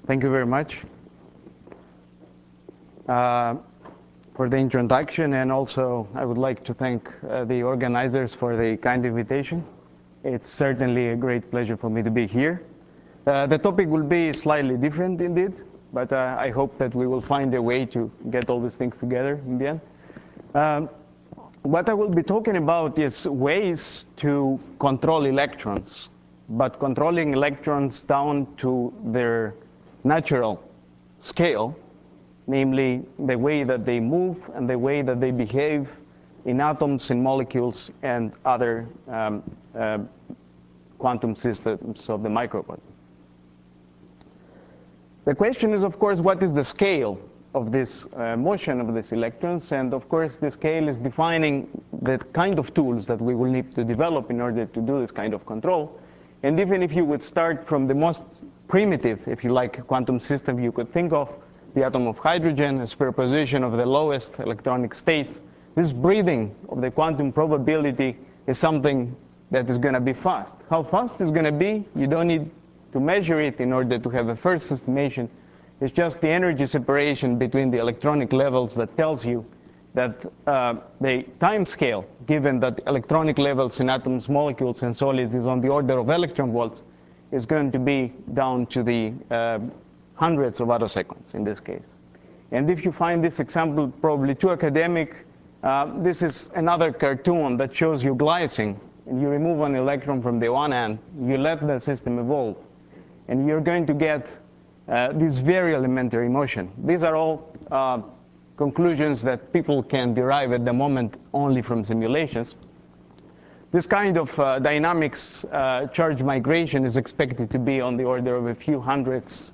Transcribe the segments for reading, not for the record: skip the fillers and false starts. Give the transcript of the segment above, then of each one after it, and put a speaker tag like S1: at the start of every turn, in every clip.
S1: Thank you very much for the introduction, and also I would like to thank the organizers for the kind invitation. It's certainly a great pleasure for me to be here. The topic will be slightly different indeed, but I hope that we will find a way to get all these things together in the end. What I will be talking about is ways to control electrons, but controlling electrons down to their natural scale, namely the way that they move and the way that they behave in atoms, in molecules, and other quantum systems of the microquantum. The question is, of course, what is the scale of this motion of these electrons? And of course, the scale is defining the kind of tools that we will need to develop in order to do this kind of control. And even if you would start from the most primitive, if you like, quantum system you could think of, the atom of hydrogen, a superposition of the lowest electronic states, this breathing of the quantum probability is something that is going to be fast. How fast it's going to be, you don't need to measure it in order to have a first estimation. It's just the energy separation between the electronic levels that tells you that the time scale, given that electronic levels in atoms, molecules, and solids is on the order of electron volts, is going to be down to the hundreds of attoseconds in this case. And if you find this example probably too academic, this is another cartoon that shows you glycine. And you remove an electron from the one end, you let the system evolve, and you're going to get this very elementary motion. These are all conclusions that people can derive at the moment only from simulations. This kind of dynamics charge migration is expected to be on the order of a few hundreds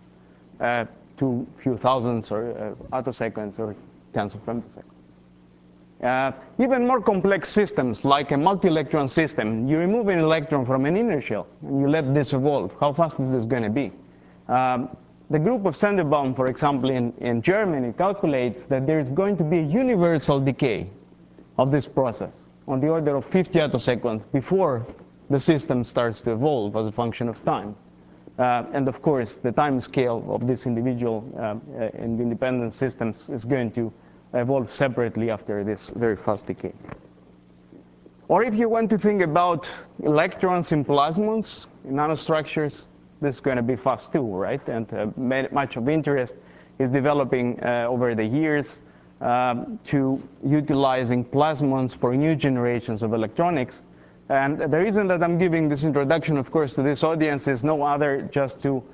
S1: to few thousands or attoseconds or tens of femtoseconds. Even more complex systems, like a multi-electron system, you remove an electron from an inner shell and you let this evolve. How fast is this going to be? The group of Senderbaum, for example, in Germany, calculates that there is going to be a universal decay of this process on the order of 50 attoseconds before the system starts to evolve as a function of time. And of course, the time scale of these individual and independent systems is going to evolve separately after this very fast decay. Or if you want to think about electrons in plasmons, in nanostructures, this is going to be fast too, right? And much of interest is developing over the years to utilizing plasmons for new generations of electronics. And the reason that I'm giving this introduction, of course, to this audience is no other just to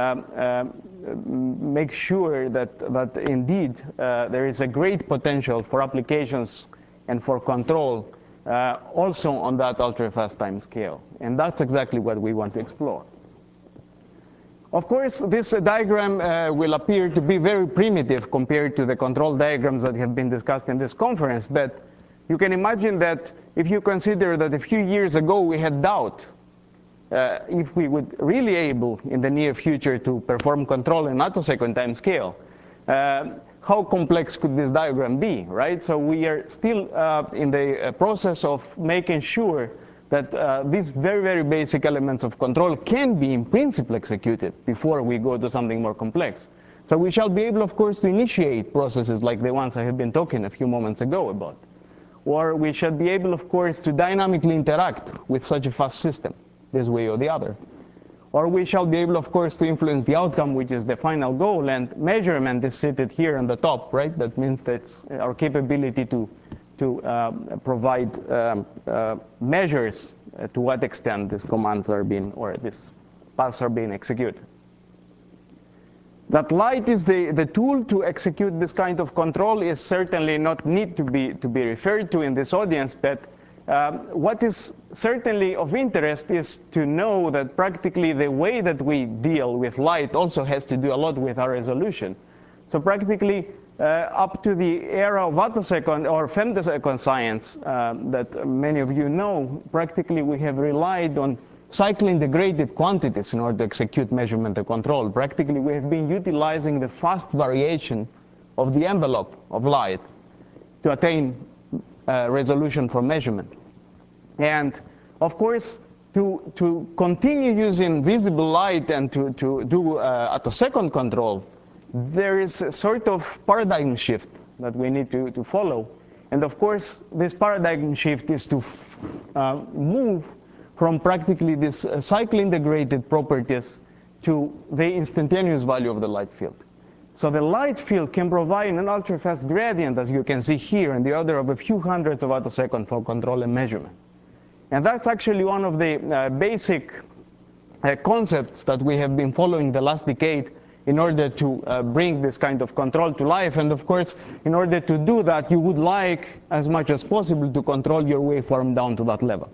S1: make sure that indeed there is a great potential for applications and for control also on that ultra-fast time scale. And that's exactly what we want to explore. Of course, this diagram will appear to be very primitive compared to the control diagrams that have been discussed in this conference, but you can imagine that if you consider that a few years ago we had doubt if we would really able in the near future to perform control in attosecond time scale, how complex could this diagram be, right? So we are still in the process of making sure that these very, very basic elements of control can be in principle executed before we go to something more complex. So we shall be able, of course, to initiate processes like the ones I have been talking a few moments ago about. Or we shall be able, of course, to dynamically interact with such a fast system, this way or the other. Or we shall be able, of course, to influence the outcome, which is the final goal. And measurement is seated here on the top, right? That means that our capability to provide measures to what extent these commands are being, or these paths are being executed. That light is the tool to execute this kind of control is certainly not need to be referred to in this audience, but what is certainly of interest is to know that practically the way that we deal with light also has to do a lot with our resolution. So practically up to the era of attosecond or femtosecond science that many of you know, practically we have relied on cycling degraded quantities in order to execute measurement and control. Practically we have been utilizing the fast variation of the envelope of light to attain resolution for measurement. And of course, To continue using visible light and to do attosecond control, there is a sort of paradigm shift that we need to follow. And of course, this paradigm shift is to move from practically this cycle integrated properties to the instantaneous value of the light field. So the light field can provide an ultra-fast gradient, as you can see here, in the order of a few hundreds of attoseconds for control and measurement. And that's actually one of the basic concepts that we have been following the last decade in order to bring this kind of control to life. And of course, in order to do that, you would like, as much as possible, to control your waveform down to that level.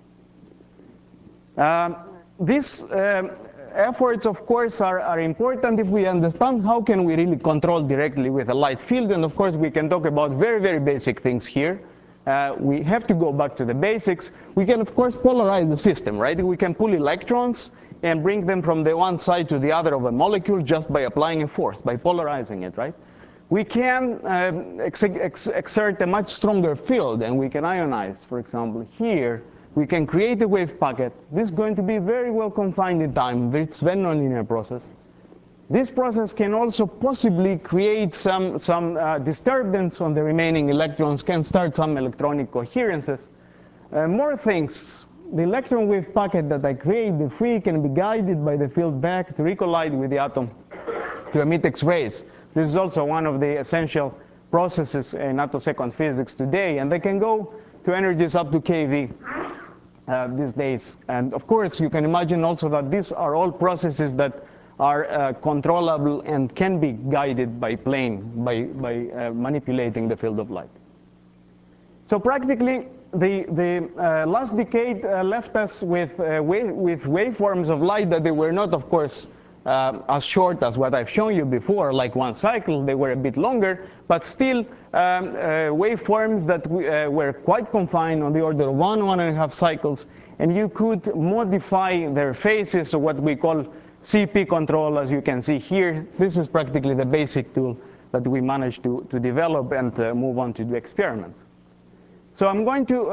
S1: These efforts, of course, are important if we understand how can we really control directly with a light field. And of course, we can talk about very, very basic things here. We have to go back to the basics. We can, of course, polarize the system, right? We can pull electrons and bring them from the one side to the other of a molecule just by applying a force, by polarizing it, right? We can exert a much stronger field, and we can ionize. For example, here, we can create a wave packet. This is going to be very well confined in time. It's a very nonlinear process. This process can also possibly create some disturbance on the remaining electrons, can start some electronic coherences. More things. The electron wave packet that I create, the free, can be guided by the field back to recollide with the atom to emit X-rays. This is also one of the essential processes in attosecond physics today, and they can go to energies up to keV these days. And of course, you can imagine also that these are all processes that are controllable and can be guided by manipulating the field of light. So practically, the last decade left us with waveforms of light that they were not, of course, as short as what I've shown you before, like one cycle. They were a bit longer, but still waveforms that were quite confined on the order of 1.5 cycles. And you could modify their phases, so what we call CP control, as you can see here. This is practically the basic tool that we managed to develop and move on to do experiments. So I'm going to,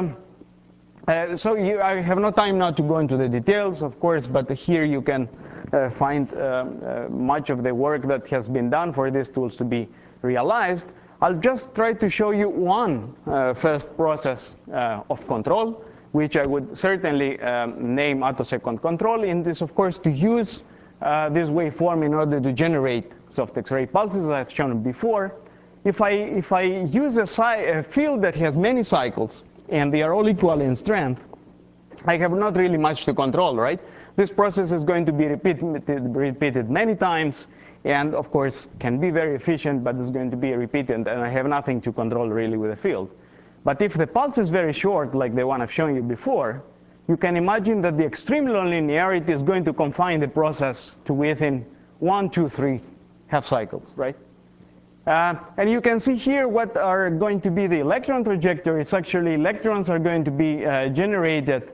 S1: I have no time now to go into the details, of course, but here you can find much of the work that has been done for these tools to be realized. I'll just try to show you one first process of control, which I would certainly name attosecond control. And this, of course, to use this waveform in order to generate soft X-ray pulses, as I've shown before. If I use a field that has many cycles, and they are all equal in strength, I have not really much to control, right? This process is going to be repeated many times, and of course can be very efficient, but it's going to be repeated, and I have nothing to control really with the field. But if the pulse is very short, like the one I've shown you before, you can imagine that the extreme nonlinearity is going to confine the process to within 1, 2, 3 half cycles, right? And you can see here what are going to be the electron trajectories. Actually, electrons are going to be generated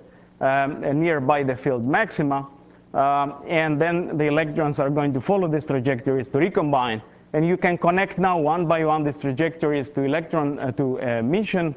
S1: nearby the field maxima. And then the electrons are going to follow these trajectories to recombine. And you can connect now one by one these trajectories to emission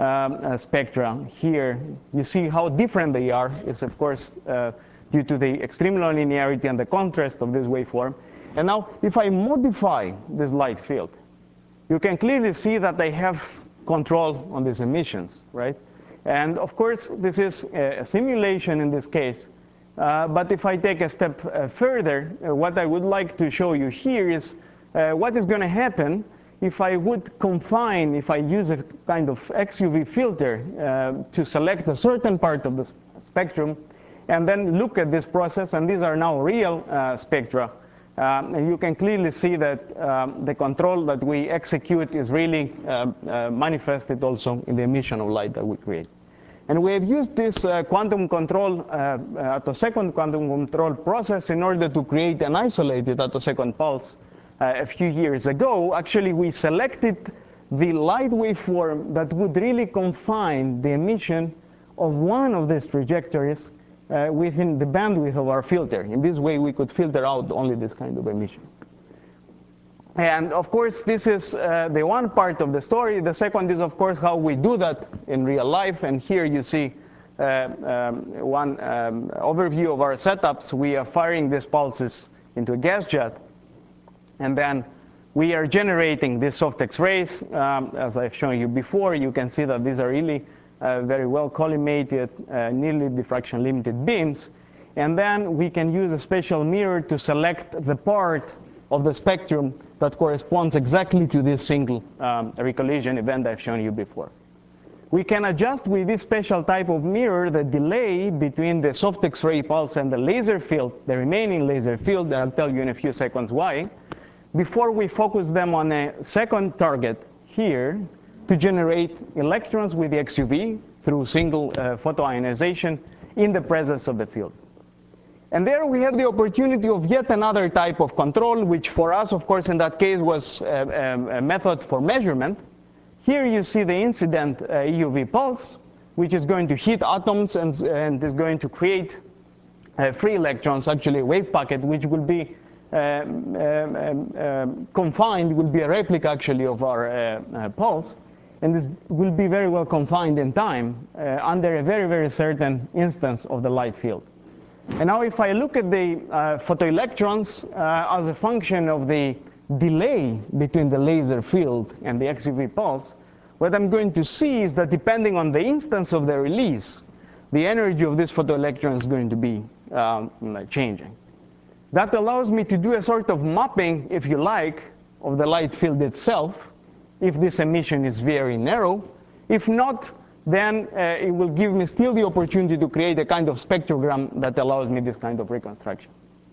S1: spectra. Here, you see how different they are. It's, of course, due to the extreme nonlinearity and the contrast of this waveform. And now, if I modify this light field, you can clearly see that I have control on these emissions, right? And of course, this is a simulation in this case. But if I take a step further, what I would like to show you here is what is going to happen if I would confine, if I use a kind of XUV filter to select a certain part of the spectrum, and then look at this process. And these are now real spectra. And you can clearly see that the control that we execute is really manifested also in the emission of light that we create. And we have used this quantum control, attosecond quantum control process in order to create an isolated attosecond pulse a few years ago. Actually, we selected the light waveform that would really confine the emission of one of these trajectories within the bandwidth of our filter. In this way, we could filter out only this kind of emission. And of course, this is the one part of the story. The second is, of course, how we do that in real life. And here you see overview of our setups, we are firing these pulses into a gas jet, and then we are generating these soft X-rays. As I've shown you before, you can see that these are really very well collimated, nearly diffraction limited beams. And then we can use a special mirror to select the part of the spectrum that corresponds exactly to this single recollision event I've shown you before. We can adjust with this special type of mirror the delay between the soft X-ray pulse and the laser field, the remaining laser field. I'll tell you in a few seconds why, before we focus them on a second target here to generate electrons with the XUV through single photoionization in the presence of the field. And there we have the opportunity of yet another type of control, which for us, of course, in that case was a method for measurement. Here you see the incident EUV pulse, which is going to hit atoms and is going to create free electrons, actually a wave packet, which will be confined, will be a replica actually of our pulse. And this will be very well confined in time under a very, very certain instance of the light field. And now if I look at the photoelectrons as a function of the delay between the laser field and the XUV pulse, what I'm going to see is that depending on the instance of the release, the energy of this photoelectron is going to be changing. That allows me to do a sort of mapping, if you like, of the light field itself, if this emission is very narrow. If not, then it will give me still the opportunity to create a kind of spectrogram that allows me this kind of reconstruction.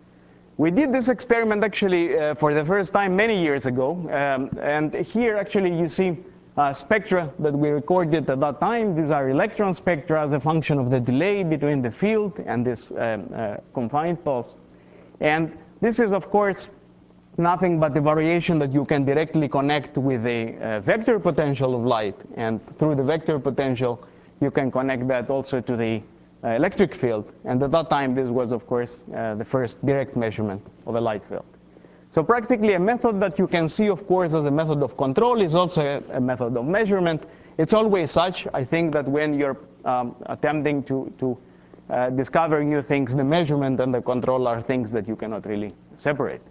S1: We did this experiment actually for the first time many years ago. And here actually you see spectra that we recorded at that time. These are electron spectra as a function of the delay between the field and this confined pulse. And this is, of course, nothing but the variation that you can directly connect with the vector potential of light. And through the vector potential, you can connect that also to the electric field. And at that time, this was, of course, the first direct measurement of a light field. So practically a method that you can see, of course, as a method of control is also a method of measurement. It's always such. I think that when you're attempting to discover new things, the measurement and the control are things that you cannot really separate.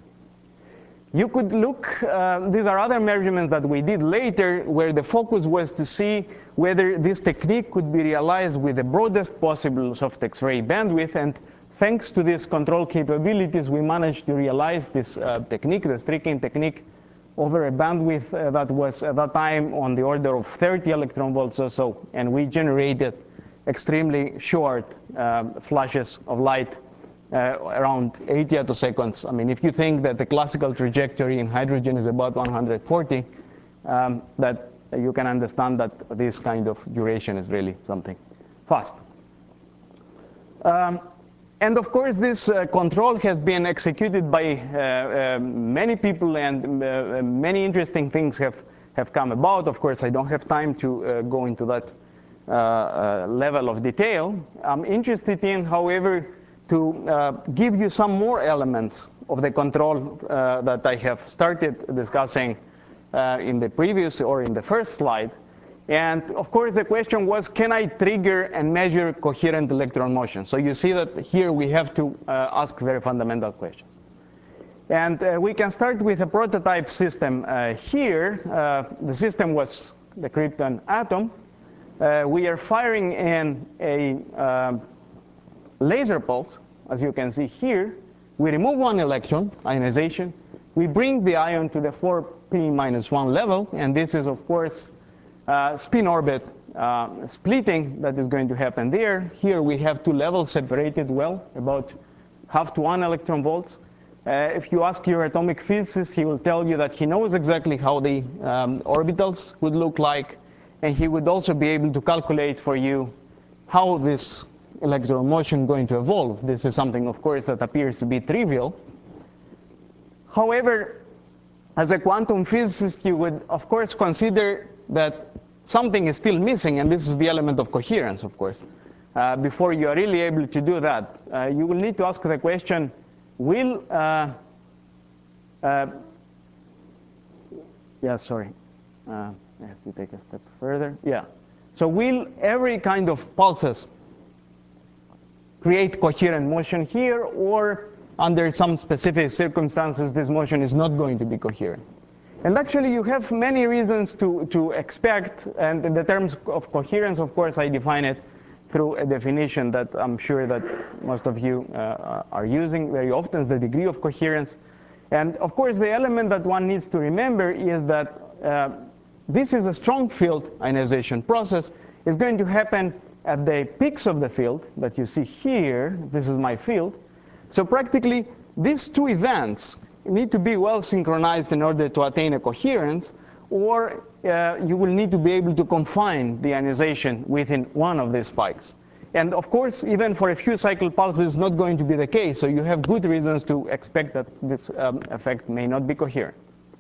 S1: You could look, these are other measurements that we did later, where the focus was to see whether this technique could be realized with the broadest possible soft X-ray bandwidth. And thanks to these control capabilities, we managed to realize this technique, the streaking technique, over a bandwidth that was at that time on the order of 30 electron volts or so. And we generated extremely short flashes of light around 80 attoseconds. I mean, if you think that the classical trajectory in hydrogen is about 140, that you can understand that this kind of duration is really something fast. And of course, this control has been executed by many people, and many interesting things have come about. Of course, I don't have time to go into that level of detail. I'm interested in, however, to give you some more elements of the control that I have started discussing in the previous or in the first slide. And of course, the question was, can I trigger and measure coherent electron motion? So you see that here we have to ask very fundamental questions. And we can start with a prototype system here. The system was the krypton atom. We are firing in a laser pulse, as you can see here. We remove one electron, ionization. We bring the ion to the 4p-1 level, and this is, of course, spin orbit splitting that is going to happen there. Here we have two levels separated well, about half to 1 electron volts. If you ask your atomic physicist, he will tell you that he knows exactly how the orbitals would look like, and he would also be able to calculate for you how this electron motion going to evolve. This is something, of course, that appears to be trivial. However, as a quantum physicist, you would, of course, consider that something is still missing, and this is the element of coherence, of course. Before you are really able to do that, you will need to ask the question, will, I have to take a step further. Yeah. So will every kind of pulses create coherent motion here, or under some specific circumstances, this motion is not going to be coherent. And actually, you have many reasons to expect, and in the terms of coherence, of course, I define it through a definition that I'm sure that most of you are using very often, is the degree of coherence. And of course, the element that one needs to remember is that this is a strong field ionization process. It's going to happen at the peaks of the field that you see here. This is my field. So practically, these two events need to be well synchronized in order to attain a coherence, or you will need to be able to confine the ionization within one of these spikes. And of course, even for a few cycle pulses, it's not going to be the case. So you have good reasons to expect that this effect may not be coherent.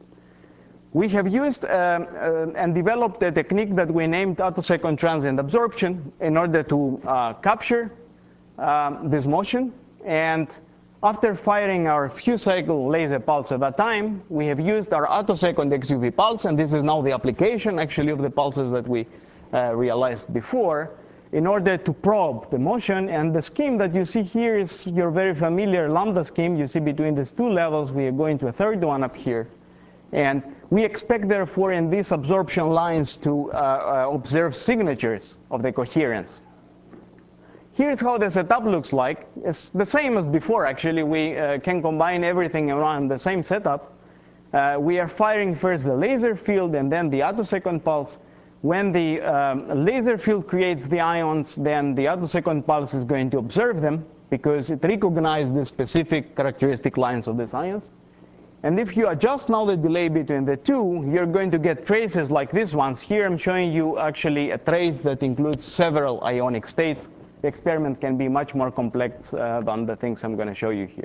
S1: We have used and developed a technique that we named attosecond transient absorption in order to capture this motion. And after firing our few cycle laser pulse at that time, we have used our attosecond XUV pulse, and this is now the application actually of the pulses that we realized before, in order to probe the motion. And the scheme that you see here is your very familiar lambda scheme. You see between these two levels, we are going to a third one up here. And we expect, therefore, in these absorption lines to observe signatures of the coherence. Here's how the setup looks like. It's the same as before, actually. We can combine everything around the same setup. We are firing first the laser field and then the attosecond pulse. When the laser field creates the ions, then the attosecond pulse is going to observe them because it recognizes the specific characteristic lines of these ions. And if you adjust now the delay between the two, you're going to get traces like these ones. Here I'm showing you actually a trace that includes several ionic states. The experiment can be much more complex than the things I'm going to show you here.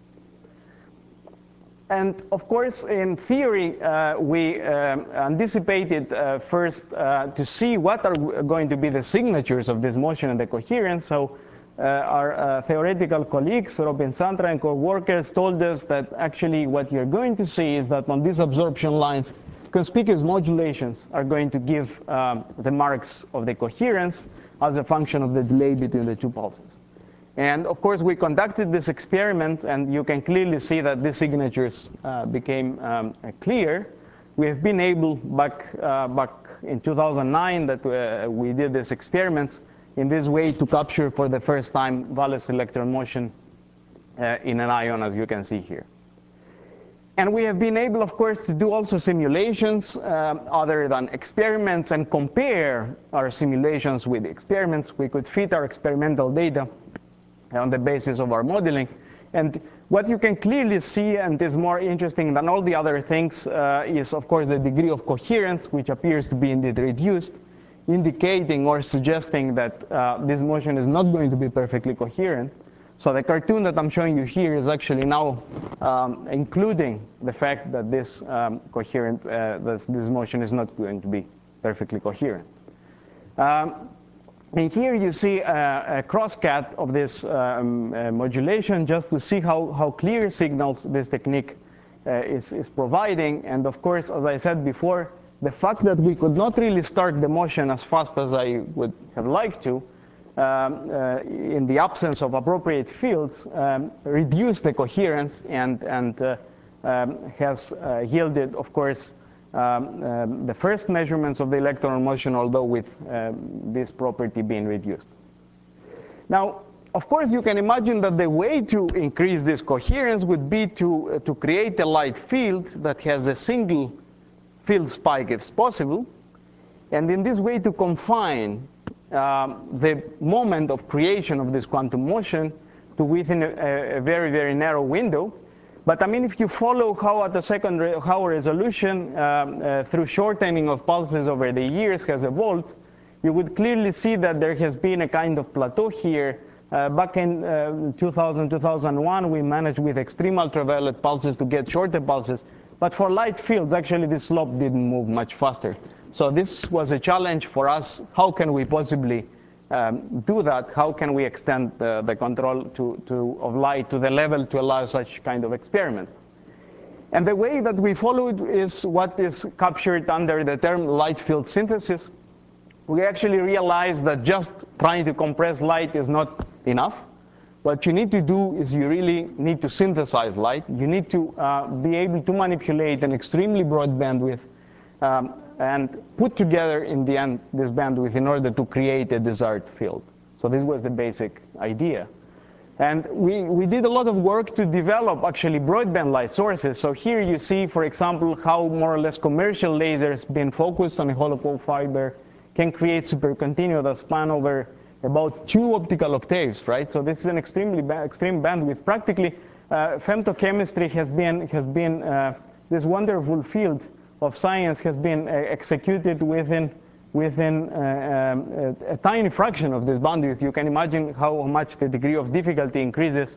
S1: And of course, in theory, we anticipated first to see what are going to be the signatures of this motion and the coherence. So our theoretical colleagues, Robin Santra and co-workers, told us that actually what you're going to see is that on these absorption lines, conspicuous modulations are going to give the marks of the coherence as a function of the delay between the two pulses. And of course, we conducted this experiment, and you can clearly see that these signatures became clear. We have been able, back in 2009, that we did these experiments in this way to capture for the first time Wallace electron motion in an ion, as you can see here. And we have been able, of course, to do also simulations other than experiments and compare our simulations with the experiments. We could fit our experimental data on the basis of our modeling. And what you can clearly see, and is more interesting than all the other things, is, of course, the degree of coherence, which appears to be indeed reduced, indicating or suggesting that this motion is not going to be perfectly coherent. So the cartoon that I'm showing you here is actually now including the fact that this this motion is not going to be perfectly coherent. And here you see a crosscut of this modulation, just to see how clear signals this technique is providing. And of course, as I said before, the fact that we could not really start the motion as fast as I would have liked to, in the absence of appropriate fields, reduced the coherence and has yielded, of course, the first measurements of the electron motion, although with this property being reduced. Now, of course, you can imagine that the way to increase this coherence would be to create a light field that has a single field spike, if possible, and in this way to confine the moment of creation of this quantum motion to within a very, very narrow window. But I mean, if you follow how resolution through shortening of pulses over the years has evolved, you would clearly see that there has been a kind of plateau here. Back in 2000, 2001, we managed with extreme ultraviolet pulses to get shorter pulses. But for light fields, actually, this slope didn't move much faster. So this was a challenge for us. How can we possibly do that? How can we extend the control of light to the level to allow such kind of experiment? And the way that we followed is what is captured under the term light field synthesis. We actually realized that just trying to compress light is not enough. what you need to do is you really need to synthesize light. You need to be able to manipulate an extremely broad bandwidth and put together, in the end, this bandwidth in order to create a desired field. So this was the basic idea. And we did a lot of work to develop, actually, broadband light sources. So here you see, for example, how more or less commercial lasers being focused on a hollow core fiber can create supercontinuous that span over about 2 optical octaves, right? So this is an extreme bandwidth. Practically, femtochemistry has been this wonderful field of science has been executed within a tiny fraction of this bandwidth. You can imagine how much the degree of difficulty increases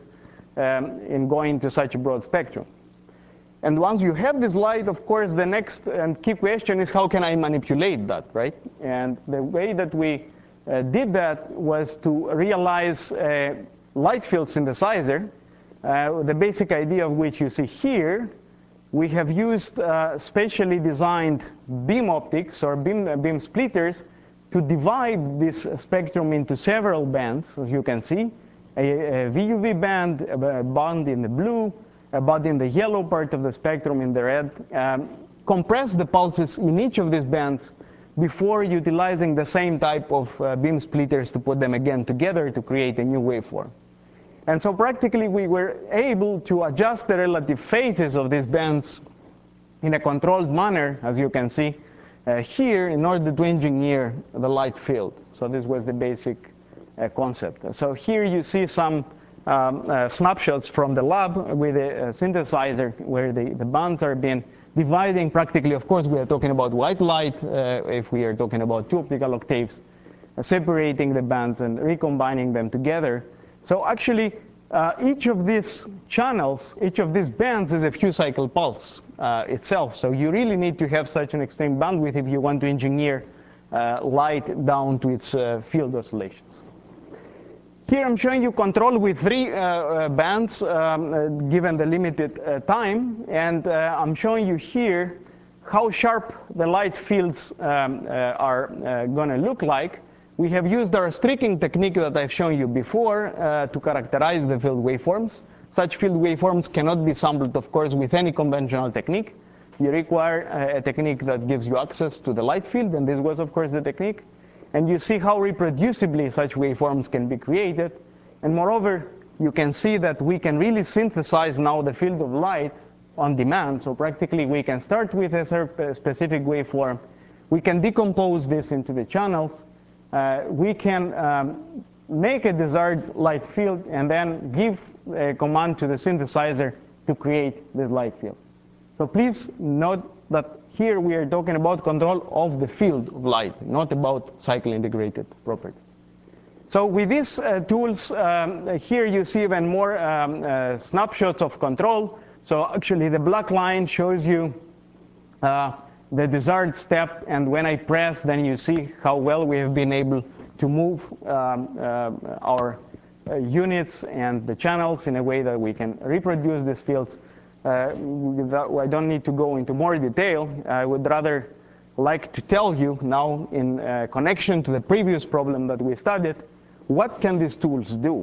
S1: in going to such a broad spectrum. And once you have this light, of course, the next and key question is, how can I manipulate that, right? And the way that we did that was to realize a light field synthesizer, the basic idea of which you see here. We have used specially designed beam optics or beam splitters to divide this spectrum into several bands, as you can see. A VUV band, a band in the blue, a band in the yellow part of the spectrum in the red. Compress the pulses in each of these bands before utilizing the same type of beam splitters to put them again together to create a new waveform. And so practically, we were able to adjust the relative phases of these bands in a controlled manner, as you can see here, in order to engineer the light field. So this was the basic concept. So here you see some snapshots from the lab with a synthesizer where the bands are being dividing. Practically, of course, we are talking about white light if we are talking about 2 optical octaves, separating the bands and recombining them together. So actually, each of these channels, each of these bands is a few cycle pulse itself. So you really need to have such an extreme bandwidth if you want to engineer light down to its field oscillations. Here I'm showing you control with 3 bands given the limited time. And I'm showing you here how sharp the light fields are going to look like. We have used our streaking technique that I've shown you before to characterize the field waveforms. Such field waveforms cannot be sampled, of course, with any conventional technique. You require a technique that gives you access to the light field, and this was, of course, the technique. And you see how reproducibly such waveforms can be created. And moreover, you can see that we can really synthesize now the field of light on demand. So practically, we can start with a specific waveform. We can decompose this into the channels. We can make a desired light field and then give a command to the synthesizer to create this light field. So please note that here we are talking about control of the field of light, not about cycle integrated properties. So with these tools, here you see even more snapshots of control. So actually, the black line shows you the desired step, and when I press, then you see how well we have been able to move our units and the channels in a way that we can reproduce these fields. I don't need to go into more detail. I would rather like to tell you now, in connection to the previous problem that we studied, what can these tools do?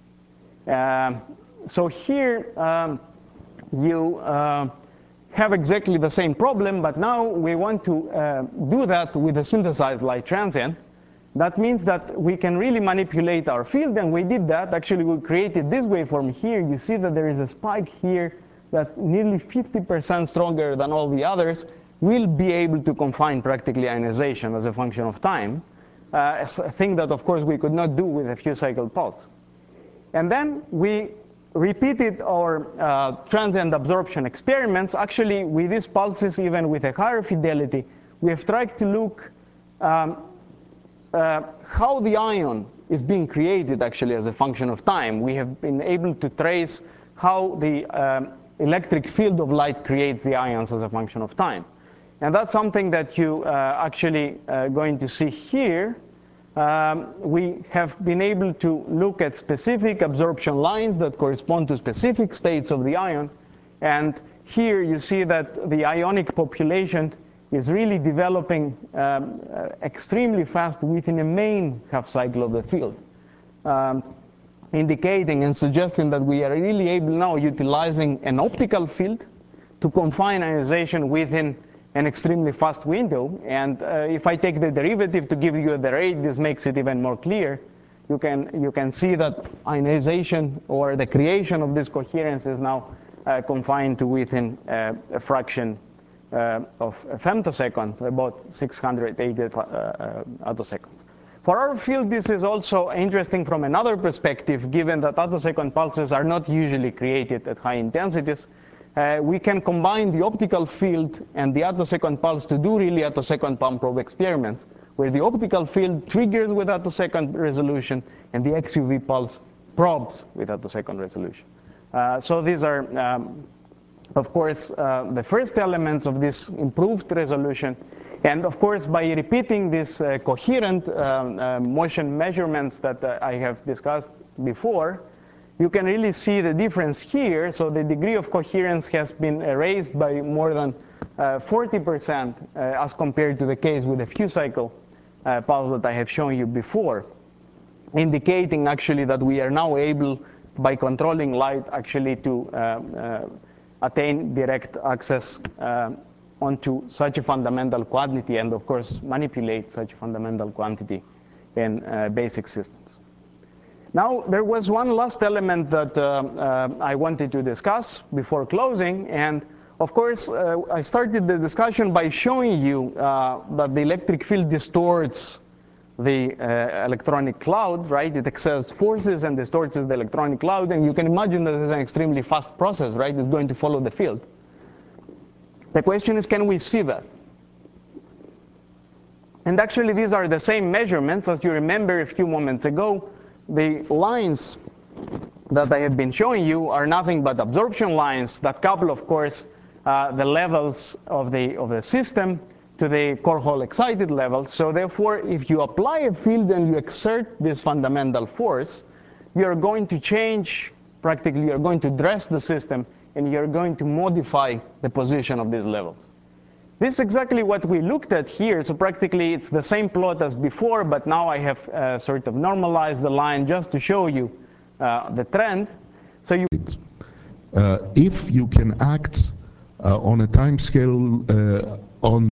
S1: So here you have exactly the same problem, but now we want to do that with a synthesized light transient. That means that we can really manipulate our field, and we did that. Actually, we created this waveform here. You see that there is a spike here that nearly 50% stronger than all the others will be able to confine practically ionization as a function of time, a thing that, of course, we could not do with a few cycle pulse. And then we repeated our transient absorption experiments. Actually, with these pulses, even with a higher fidelity, we have tried to look how the ion is being created actually as a function of time. We have been able to trace how the electric field of light creates the ions as a function of time. And that's something that you actually going to see here. We have been able to look at specific absorption lines that correspond to specific states of the ion. And here you see that the ionic population is really developing extremely fast within a main half cycle of the field. indicating and suggesting that we are really able now, utilizing an optical field, to confine ionization within an extremely fast window. And if I take the derivative to give you the rate, this makes it even more clear. You can see that ionization, or the creation of this coherence, is now confined to within a fraction of a femtosecond, about 680 attoseconds. For our field, this is also interesting from another perspective, given that attosecond pulses are not usually created at high intensities. We can combine the optical field and the attosecond pulse to do really attosecond palm probe experiments, where the optical field triggers with attosecond resolution and the XUV pulse probes with attosecond resolution. So these are, of course, the first elements of this improved resolution. And of course, by repeating these coherent motion measurements that I have discussed before, you can really see the difference here. So the degree of coherence has been raised by more than 40% as compared to the case with a few cycle pulse that I have shown you before, indicating actually that we are now able, by controlling light, actually to attain direct access onto such a fundamental quantity, and of course manipulate such a fundamental quantity in basic systems. Now, there was one last element that I wanted to discuss before closing, and of course I started the discussion by showing you that the electric field distorts the electronic cloud, right? It exerts forces and distorts the electronic cloud, and you can imagine that it's an extremely fast process, right? It's going to follow the field. The question is, can we see that? And actually, these are the same measurements. As you remember a few moments ago, the lines that I have been showing you are nothing but absorption lines that couple, of course, the levels of the system to the core hole excited level. So therefore, if you apply a field and you exert this fundamental force, you're going to change, practically you're going to dress the system, and you're going to modify the position of these levels. This is exactly what we looked at here. So practically it's the same plot as before, but now I have sort of normalized the line just to show you the trend. So you
S2: if you can act on a time scale on